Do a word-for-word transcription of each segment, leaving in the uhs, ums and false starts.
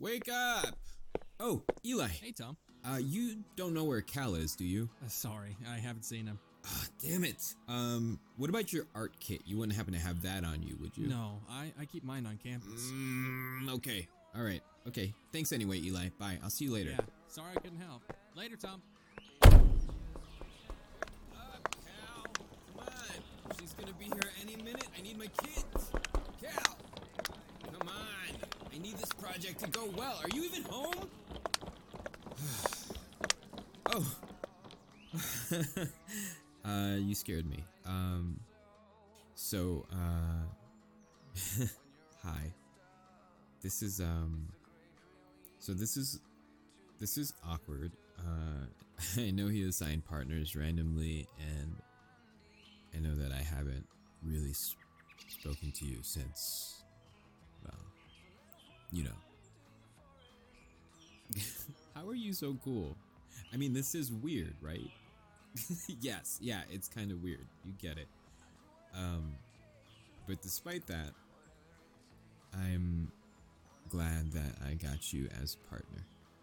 Wake up! Oh, Eli. Hey, Tom. Uh, you don't know where Cal is, do you? Uh, sorry, I haven't seen him. Ah, damn it. Um, what about your art kit? You wouldn't happen to have that on you, would you? No, I, I keep mine on campus. Mm, okay. All right. Okay. Thanks anyway, Eli. Bye. I'll see you later. Yeah, sorry I couldn't help. Later, Tom. Up, Cal. Come on. She's gonna be here any minute. I need my kids. Cal. Come on. I need this project to go well. Are you even home? Oh. uh, you scared me. Um, so, uh, hi. This is, um, so this is, this is awkward. Uh, I know he assigned partners randomly, and I know that I haven't really sp- spoken to you since, well, you know. How are you so cool? I mean, this is weird, right? Yes, yeah, it's kind of weird. You get it. Um, but despite that, I'm glad that I got you as partner.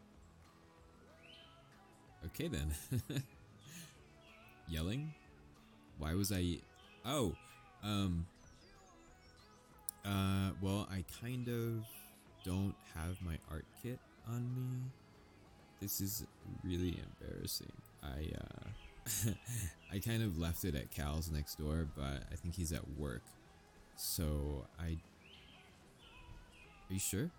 Okay then. Yelling? Why was I... Oh, um... Uh, well, I kind of don't have my art kit on me. This is really embarrassing. I, uh, I kind of left it at Cal's next door, but I think he's at work. So, I... Are you sure?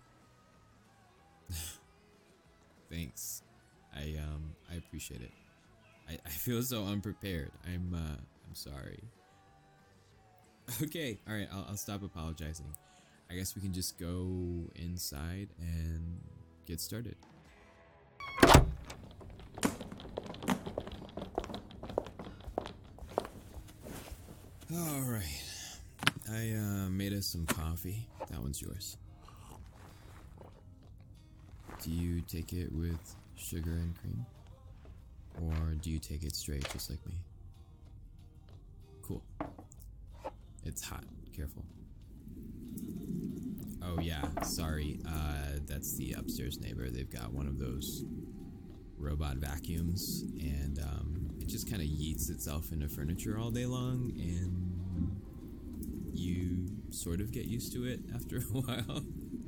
Thanks. I, um, I appreciate it. I, I feel so unprepared. I'm, uh, I'm sorry. Okay, alright, I'll, I'll stop apologizing. I guess we can just go inside and get started. Alright. I uh, made us some coffee. That one's yours. Do you take it with sugar and cream? Or do you take it straight just like me? Cool. It's hot. Careful. Oh yeah, sorry. Uh, that's the upstairs neighbor. They've got one of those robot vacuums, and um, it just kind of yeets itself into furniture all day long, and you sort of get used to it after a while.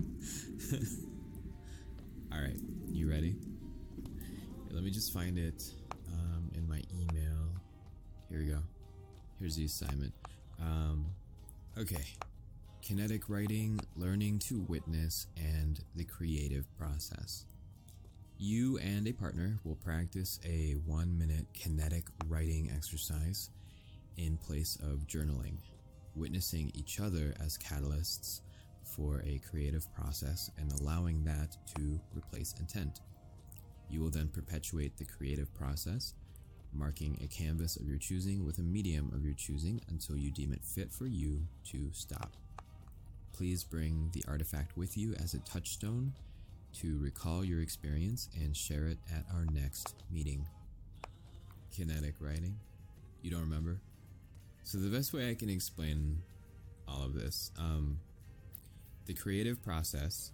Alright, you ready? Here, let me just find it um, in my email. Here we go. Here's the assignment. Um, okay. Kinetic writing, learning to witness, and the creative process. You and a partner will practice a one-minute kinetic writing exercise in place of journaling, witnessing each other as catalysts for a creative process and allowing that to replace intent. You will then perpetuate the creative process, marking a canvas of your choosing with a medium of your choosing until you deem it fit for you to stop. Please bring the artifact with you as a touchstone to recall your experience and share it at our next meeting. Kinetic writing? You don't remember? So the best way I can explain all of this, um, the creative process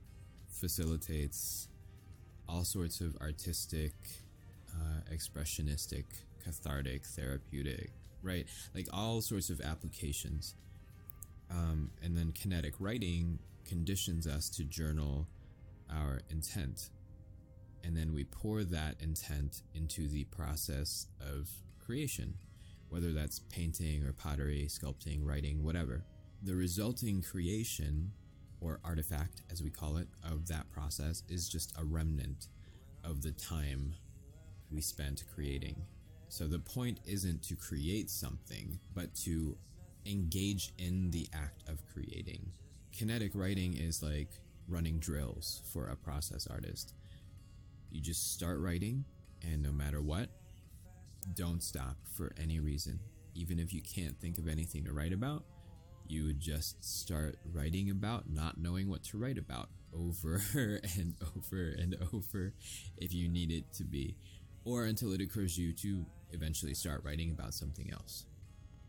facilitates all sorts of artistic, uh, expressionistic, cathartic, therapeutic, right? Like all sorts of applications. Um, and then kinetic writing conditions us to journal our intent. And then we pour that intent into the process of creation, whether that's painting or pottery, sculpting, writing, whatever. The resulting creation, or artifact as we call it, of that process is just a remnant of the time we spent creating. So the point isn't to create something, but to engage in the act of creating. Kinetic writing is like running drills for a process artist. You just start writing, and no matter what, don't stop for any reason. Even if you can't think of anything to write about, you would just start writing about not knowing what to write about over and over and over if you need it to be, or until it occurs to you to eventually start writing about something else.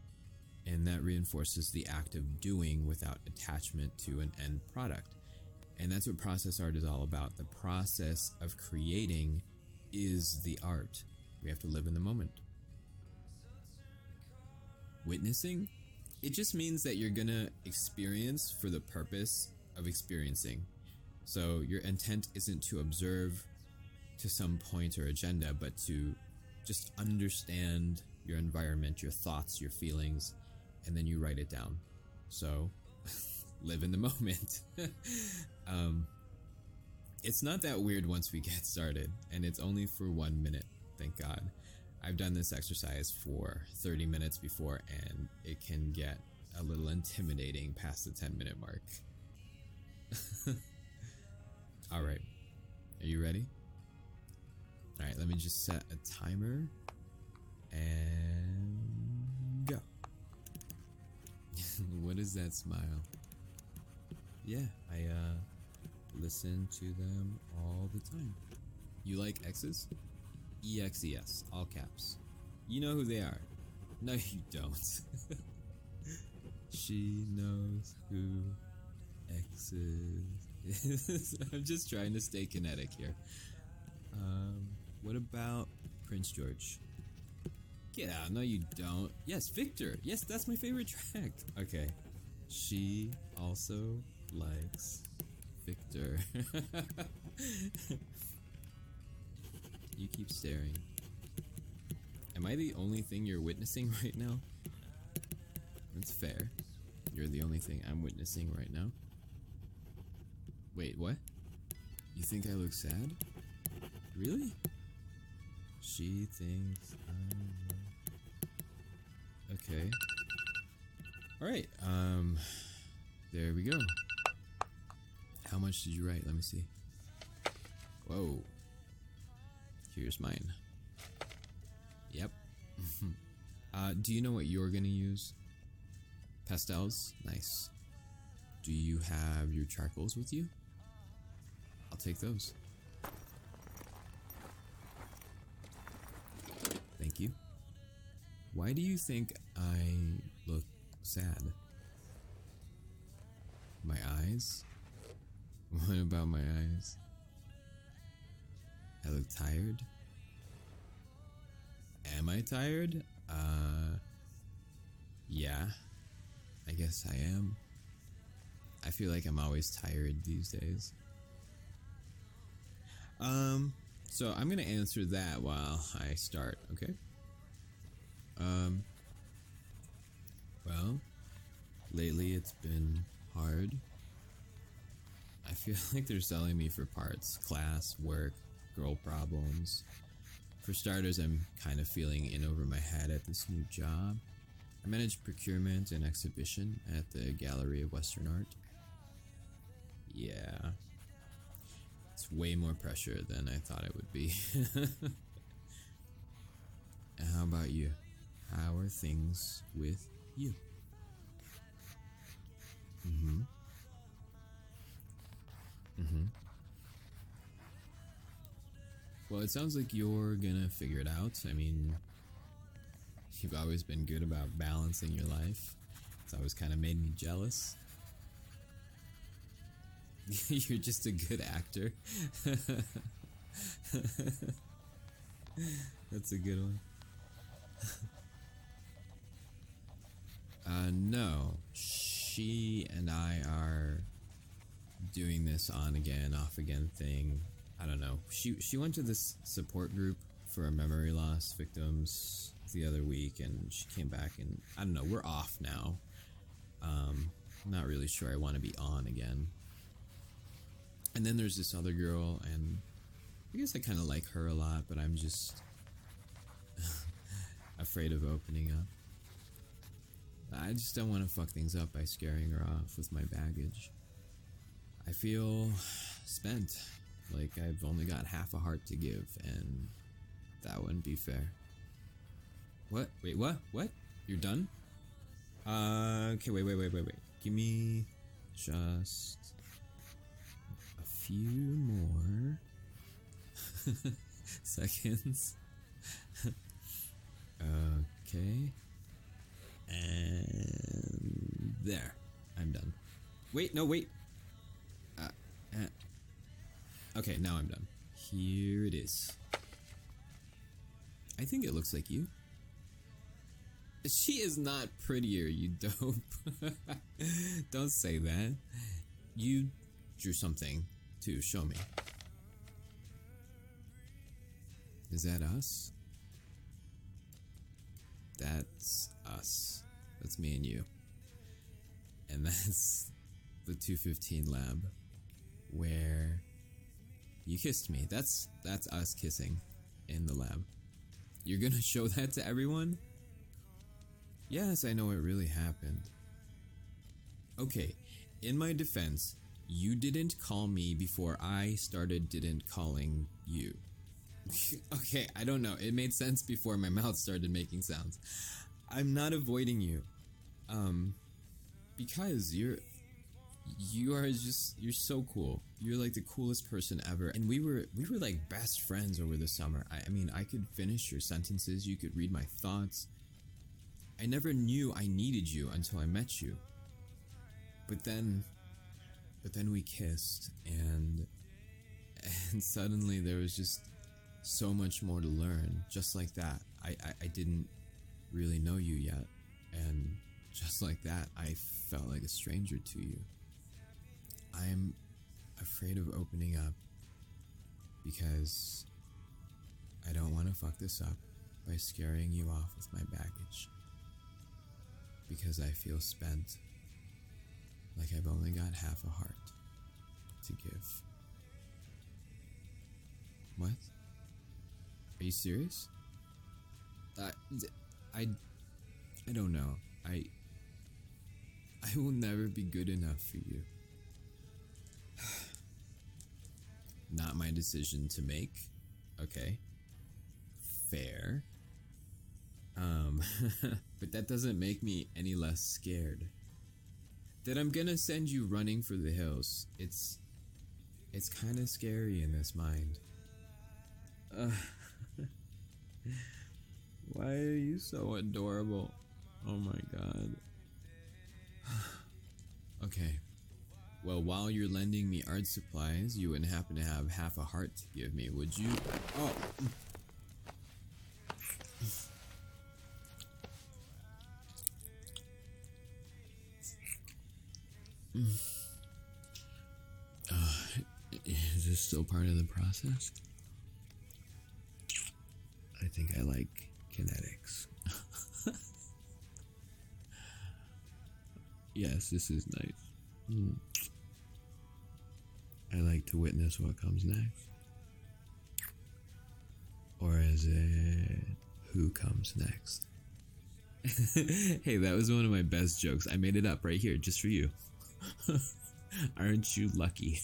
And that reinforces the act of doing without attachment to an end product. And that's what process art is all about. The process of creating is the art. We have to live in the moment. Witnessing? It just means that you're gonna experience for the purpose of experiencing. So your intent isn't to observe to some point or agenda, but to just understand your environment, your thoughts, your feelings, and then you write it down. So live in the moment. um, it's not that weird once we get started, and it's only for one minute, thank God. I've done this exercise for thirty minutes before, and it can get a little intimidating past the ten minute mark. Alright, are you ready? Alright, let me just set a timer and go. What is that smile? Yeah, I uh listen to them all the time. You like X's? E X E S, all caps. You know who they are. No, you don't. She knows who X is. I'm just trying to stay kinetic here. Um, what about Prince George? Get out. No, you don't. Yes, Victor. Yes, that's my favorite track. Okay. She also likes Victor. You keep staring. Am I the only thing you're witnessing right now? That's fair. You're the only thing I'm witnessing right now. Wait, what? You think I look sad? Really? She thinks I'm... Okay. Alright, um... there we go. How much did you write? Let me see. Whoa. Here's mine. Yep. uh, do you know what you're gonna use? Pastels? Nice. Do you have your charcoals with you? I'll take those. Thank you. Why do you think I look sad? My eyes? What about my eyes? I look tired? Am I tired? Uh, yeah, I guess I am. I feel like I'm always tired these days. Um, so I'm gonna answer that while I start, okay? Um, well, lately it's been hard. I feel like they're selling me for parts, class, work, girl problems. For starters, I'm kind of feeling in over my head at this new job. I manage procurement and exhibition at the Gallery of Western Art. Yeah. It's way more pressure than I thought it would be. And how about you? How are things with you? Mm-hmm. Mm-hmm. Well, it sounds like you're gonna figure it out. I mean, you've always been good about balancing your life. It's always kind of made me jealous. You're just a good actor. That's a good one. uh, no. She and I are doing this on again, off again thing. I don't know. She she went to this support group for memory loss victims the other week, and she came back, and I don't know. We're off now. Um, I'm not really sure I want to be on again. And then there's this other girl, and I guess I kind of like her a lot, but I'm just afraid of opening up. I just don't want to fuck things up by scaring her off with my baggage. I feel spent, like I've only got half a heart to give, and that wouldn't be fair. What? Wait, what? What? You're done? Uh, okay, wait, wait, wait, wait, wait. Give me just a few more seconds. Okay. And there. I'm done. Wait, no, wait. Uh, Okay, now I'm done. Here it is. I think it looks like you. She is not prettier, you dope. Don't say that. You drew something too. Show me. Is that us? That's us. That's me and you. And that's the two fifteen lab where you kissed me. That's that's us kissing in the lab. You're gonna show that to everyone? Yes, I know it really happened. Okay, in my defense, you didn't call me before I started didn't calling you. Okay, I don't know. It made sense before my mouth started making sounds. I'm not avoiding you. Um, because you're, you are just, you're so cool. You're like the coolest person ever. And we were, we were like best friends over the summer. I, I mean, I could finish your sentences. You could read my thoughts. I never knew I needed you until I met you. But then, but then we kissed and, and suddenly there was just so much more to learn. Just like that. I, I, I didn't really know you yet. And just like that, I felt like a stranger to you. I'm afraid of opening up because I don't want to fuck this up by scaring you off with my baggage. Because I feel spent, like I've only got half a heart to give. What? Are you serious? Uh, I, I don't know. I, I will never be good enough for you. Not my decision to make. Okay. Fair. Um, but that doesn't make me any less scared. That I'm gonna send you running for the hills. It's, it's kind of scary in this mind. Uh, why are you so adorable? Oh my god. Okay. Well, while you're lending me art supplies, you wouldn't happen to have half a heart to give me, would you? Oh. Uh, is this still part of the process? I think I like kinetics. Yes, this is nice. Mm. I like to witness what comes next. Or is it who comes next? Hey, that was one of my best jokes. I made it up right here, just for you. Aren't you lucky?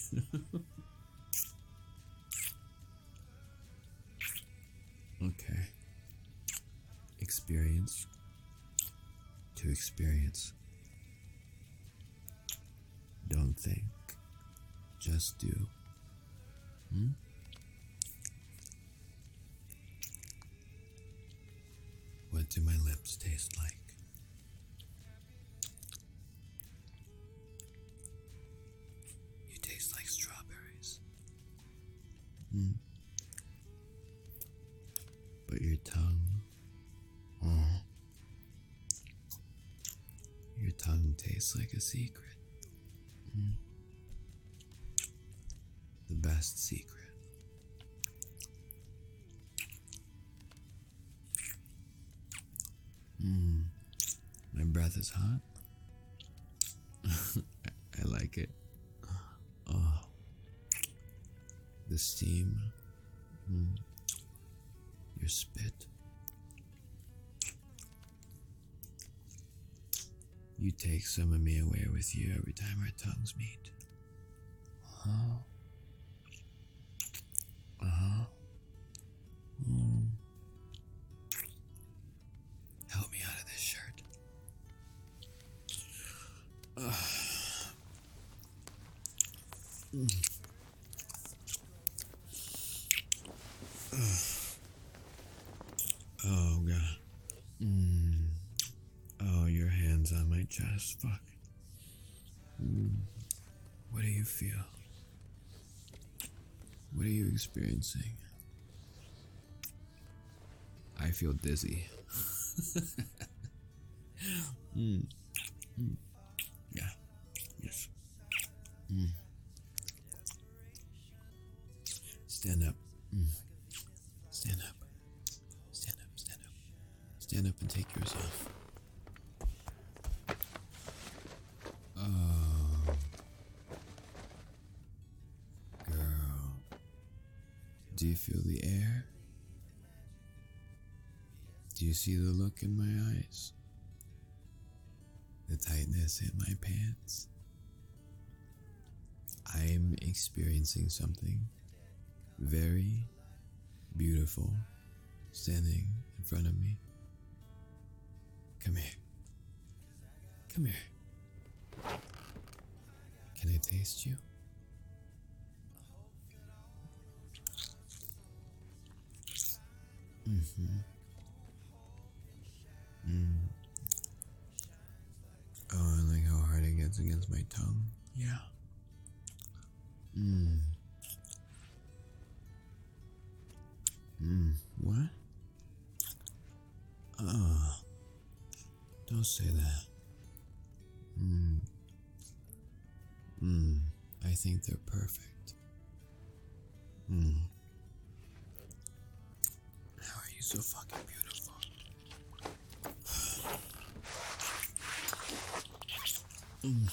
Okay. Experience to experience. Don't think. Just do. Hmm? What do my lips taste like? You taste like strawberries. Hmm. But your tongue, oh, your tongue tastes like a secret. Hmm. The best secret. Hmm. My breath is hot. I, I like it. Oh. The steam. Hmm. Your spit. You take some of me away with you every time our tongues meet. Uh-huh. Uh-huh. Mm. Help me out of this shirt. Uh. Mm. Uh. Oh, God. Mm. Oh, your hands on my chest. Fuck. Mm. What do you feel? What are you experiencing? I feel dizzy. mm. Mm. Yeah. Yes. Mm. Stand up. Mm. Stand up. Stand up. Stand up. Stand up and take yours off. Oh. Girl. Do you feel the air? Do you see the look in my eyes? The tightness in my pants? I'm experiencing something very beautiful standing in front of me. Come here. Come here. Can I taste you? Mm-hmm. Mm. Oh, I like how hard it gets against my tongue. Yeah. Mm. Mm. What? Oh. Don't say that. Mm. Mm. I think they're perfect. Mm. How are you so fucking beautiful? Mm.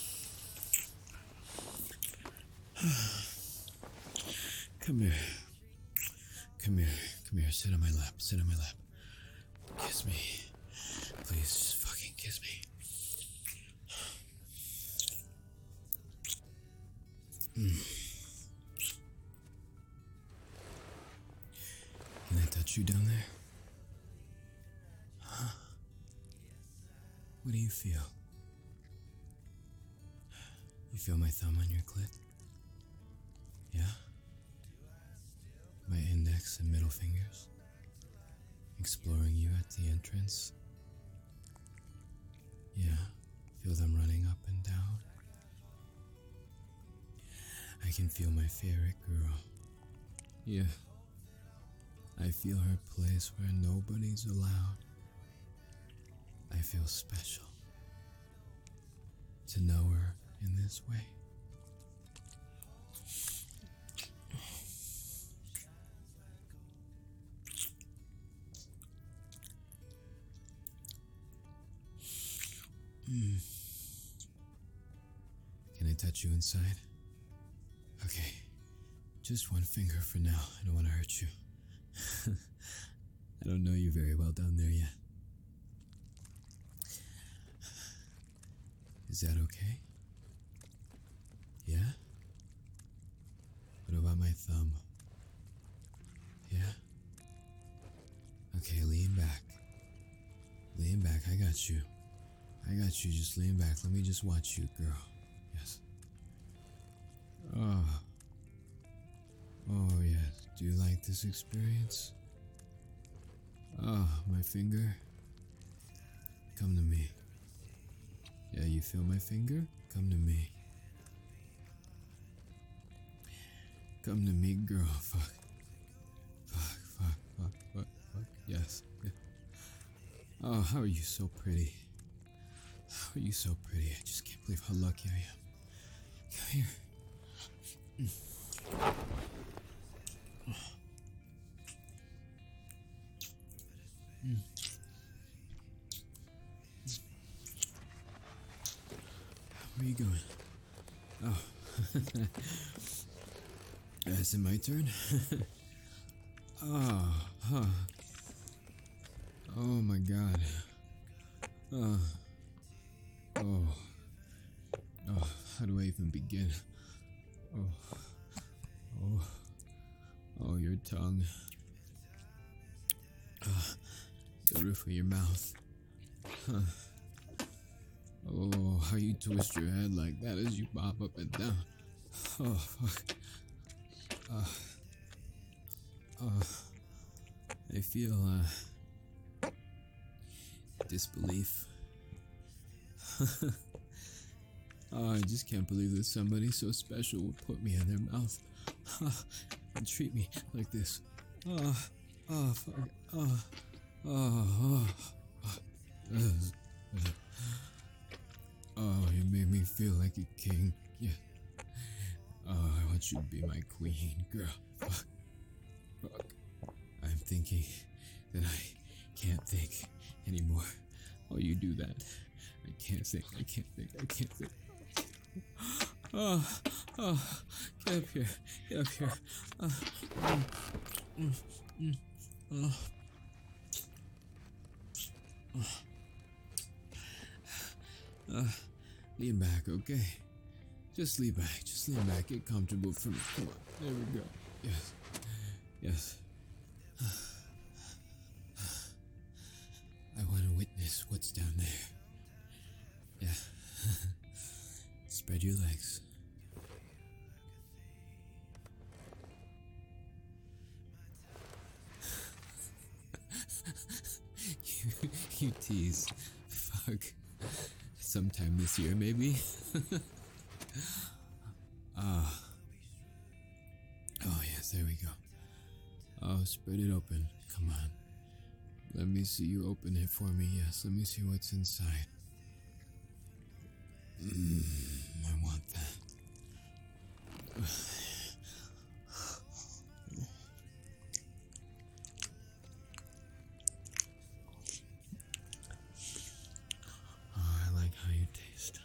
Come here. Come here. Come here. Sit on my lap. Sit on my lap. Kiss me. Please, just fucking kiss me. Mm. Can I touch you down there? Huh? What do you feel? You feel my thumb on your clit? Yeah? My index and middle fingers? Exploring you at the entrance? Yeah, feel them running up and down. I can feel my favorite girl. Yeah. I feel her place where nobody's allowed. I feel special to know her in this way. Mm. Can I touch you inside? Okay, just one finger for now. I don't want to hurt you. I don't know you very well down there yet. Is that okay? Yeah? What about my thumb? Yeah? Okay, lean back. Lean back, I got you. I got you, just lean back. Let me just watch you, girl. Yes. Oh. Oh, yes. Do you like this experience? Oh, my finger. Come to me. Yeah, you feel my finger? Come to me. Come to me, girl. Fuck. Fuck, fuck, fuck, fuck, fuck. Yes. Oh, how are you so pretty? How are you so pretty? I just can't believe how lucky I am. Come here. Mm. Mm. Where are you going? Oh. Is it my turn? Oh, huh. Oh my god. Oh. Oh. Oh, how do I even begin? Oh. Oh. Oh, your tongue. Uh, the roof of your mouth. Huh. Oh, how you twist your head like that as you bob up and down. Oh, fuck. Uh, oh, I feel, uh, disbelief. Oh, I just can't believe that somebody so special would put me in their mouth. treat me like this. Oh, oh, fuck. Oh, oh, oh. Oh, uh, oh, you made me feel like a king. Yeah. Oh, I want you to be my queen, girl. Fuck. Fuck. I'm thinking that I can't think anymore. Oh, you do that. I can't think. I can't think. I can't think. Oh, oh, get up here. Get up here. Uh, mm, mm, mm, oh. Uh, lean back, okay? Just lean back. Just lean back. Get comfortable for me. Come on. There we go. Yes. Yes. I want to witness what's down there. Yeah. Spread your legs. you, you tease. Fuck. Sometime this year, maybe? Ah. Oh, yes, there we go. Oh, spread it open. Come on. Let me see you open it for me. Yes, let me see what's inside. Mmm, I want that. Oh, I like how you taste.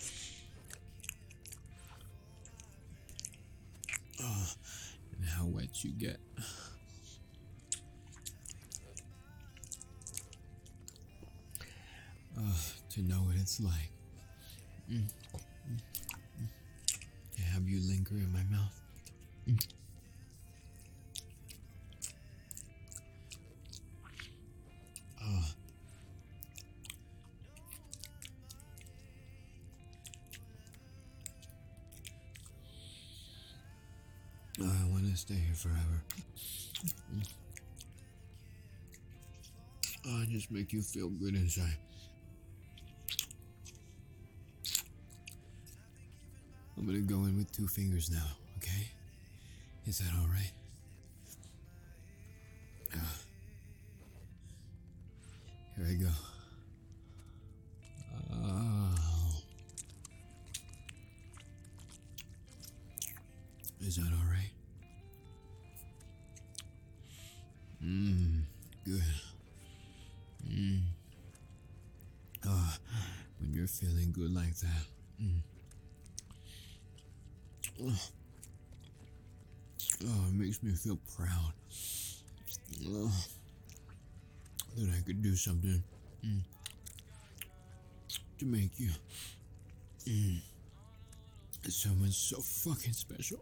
Oh, and how wet you get. Uh, to know what it's like. Mm. Mm. Mm. To have you linger in my mouth. Mm. Oh. Oh, I want to stay here forever. Mm. Oh, just make you feel good inside. I'm gonna go in with two fingers now, okay? Is that alright? Uh, here I go. Oh. Is that alright? Mmm, good. Mmm. Oh, when you're feeling good like that. Mm. Oh. Oh, it makes me feel proud. Oh, that I could do something mm, to make you mm, someone so fucking special.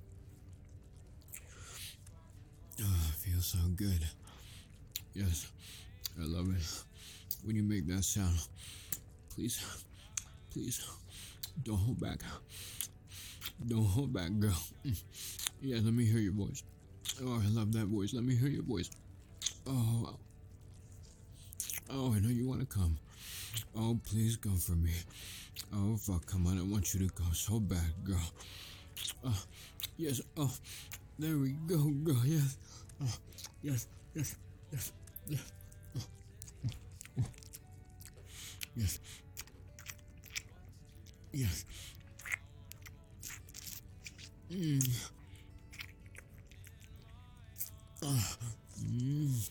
Oh, it feels so good. Yes, I love it. When you make that sound, please, please, don't hold back. Don't hold back, girl. Yeah, let me hear your voice. Oh, I love that voice. Let me hear your voice. Oh, oh, I know you want to come. Oh, please come for me. Oh, fuck, come on. I want you to go so bad, girl. Oh, yes. Oh, there we go, girl. Yes. Oh, yes, yes, yes, yes. Oh, oh, oh. Yes. Yes. Mm. Oh. Mm.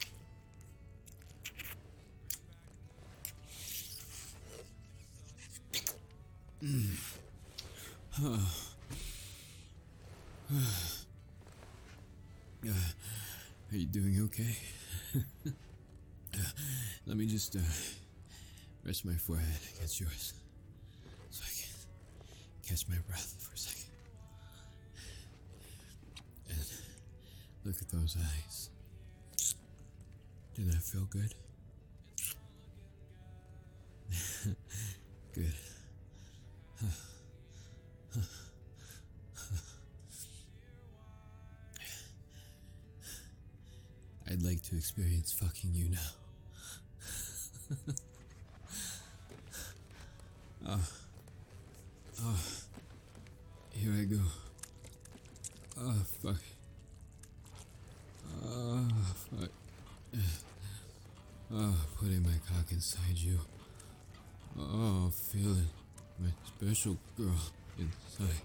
Mm. Oh. Uh, are you doing okay? uh, let me just uh, rest my forehead against yours so I can catch my breath for a second. And look at those eyes. Did that feel good? Good. I'd like to experience fucking you now. Oh. Oh. Here I go. Oh, fuck. my cock inside you. Oh, feel it. My special girl inside.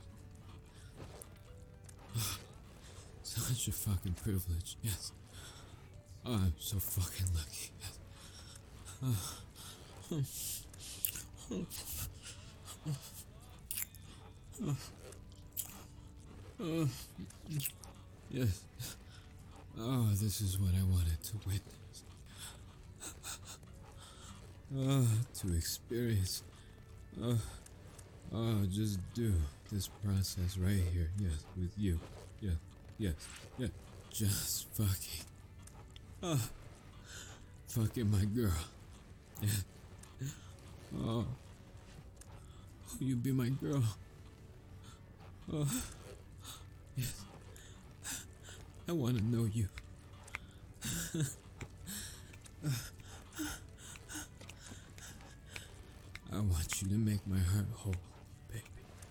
Such a fucking privilege, yes. Oh, I'm so fucking lucky, yes. Oh, yes. Oh, this is what I wanted to witness. Oh, to experience. Oh, oh, just do this process right here. Yes, with you. Yes, yes, yes. Just fucking. Oh, fucking my girl. Yeah. Oh. Oh, you be my girl. Oh. Yes. I want to know you. I want you to make my heart whole, baby.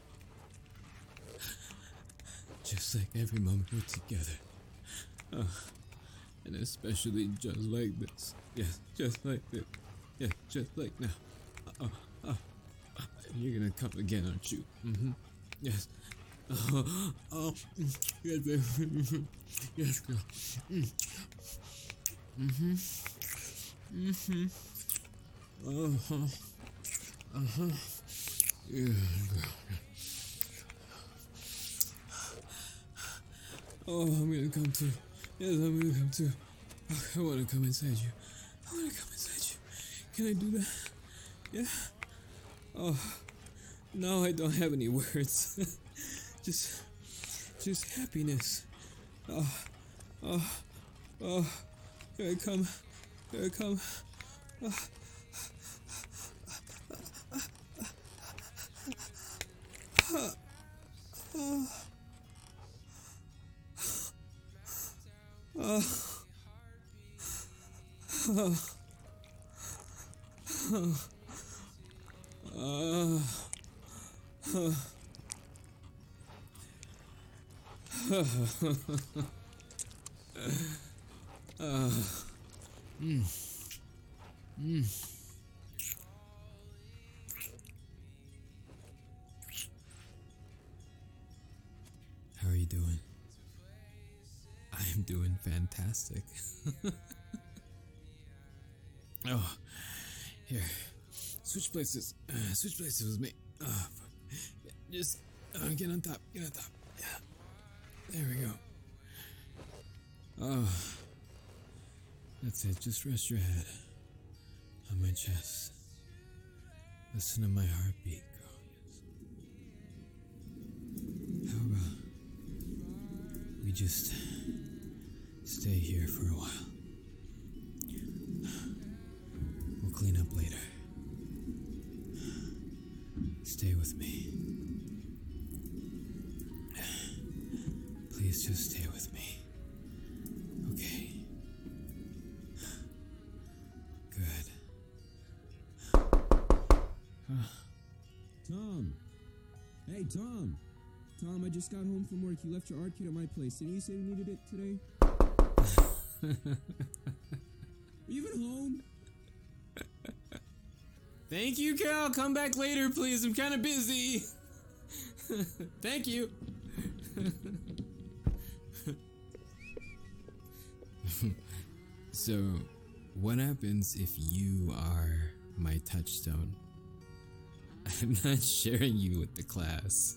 Just like every moment we're together. Oh, and especially just like this. Yes, just like this. Yes, just like now. Oh, oh, oh. You're gonna come again, aren't you? Mm-hmm. Yes. Oh, oh, yes, baby. Yes, girl. Mm. Mm-hmm. Mm-hmm. Uh-huh. Uh-huh. Yeah, girl. Oh, I'm gonna come too. Yes, I'm gonna come too. Oh, I wanna come inside you. I wanna come inside you. Can I do that? Yeah? Oh, no, I don't have any words. just, just happiness. Oh, oh, oh, here I come. Here I come. Oh. Oh. Oh. Oh. Oh. Oh. Oh. Mm. Mm. How are you doing? I'm doing fantastic. Oh, here. Switch places. Uh, switch places with me. Oh, fuck. Yeah, just uh, get on top. Get on top. Yeah. There we go. Oh. That's it. Just rest your head on my chest. Listen to my heartbeat, girl. Yes. How about we just stay here for a while? We'll clean up later. Stay with me. Please just stay with me. Okay. Good. Tom! Hey, Tom! Tom, I just got home from work. You left your art kit at my place. Didn't you say you needed it today? Are you even home? Thank you, Cal. Come back later, please. I'm kind of busy. Thank you. So, what happens if you are my touchstone? I'm not sharing you with the class.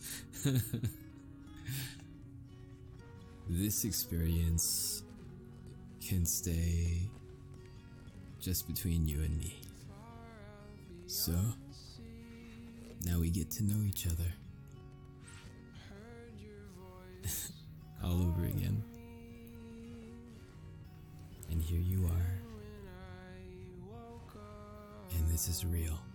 This experience can stay just between you and me. So, now we get to know each other. All over again. And here you are. And this is real.